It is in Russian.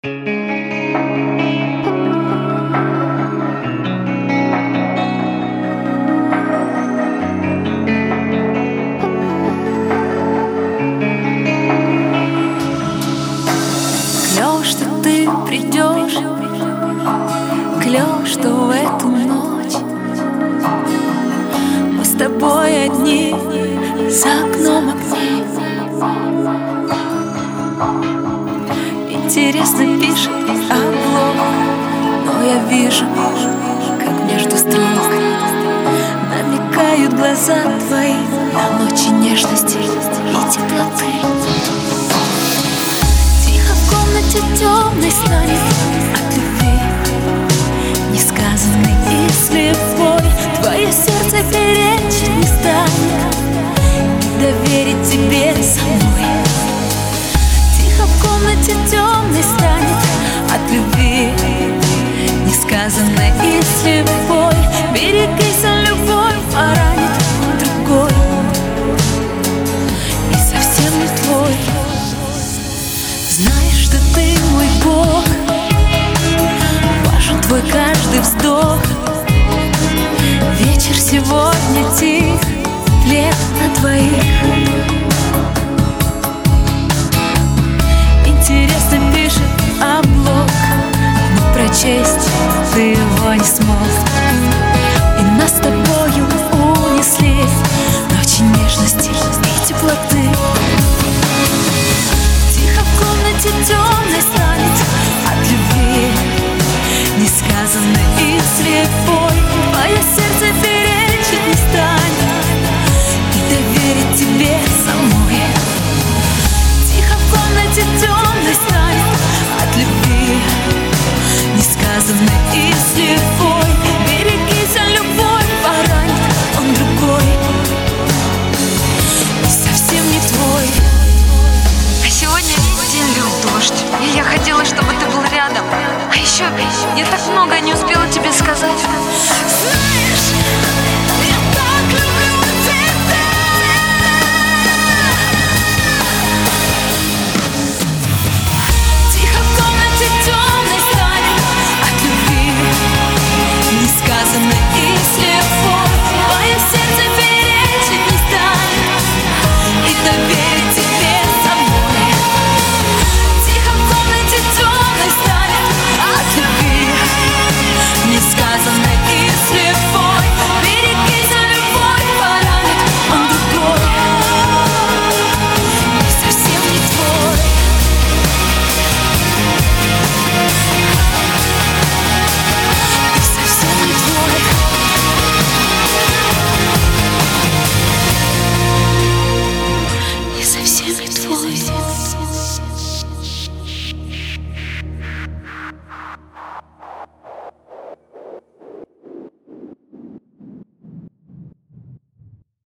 Клёв, что ты придешь, клёв, что в эту ночь мы с тобой одни за окном огней. Интересно пишет облог, но я вижу, как между строк намекают глаза твои на ночи нежности и теплоты. Тихо в комнате темной станет от любви несказанной и слепой. Твое сердце перечить не станет и доверить тебе самой. Тихо в комнате темной станет от любви несказанной и слепой. Берегись, любовь поранит другой и совсем не твой. Знаешь, что ты мой Бог, важен твой каждый вздох. Вечер сегодня тих, хлеб на двоих. Интересно пишет облог, но прочесть ты его не смог. И нас с тобою унесли ночи нежности и теплоты. Тихо в комнате темной станет от любви несказанной и слепой. Твое сердце перечить не станет и доверить тебе самой. Тихо в комнате темной станет от любви несказанной и слепой. Берегись, любовь поранит он другой и совсем не твой. А сегодня день лил дождь, и я хотела, чтобы ты был рядом. А еще я так много не успела тебе сказать. Знаешь,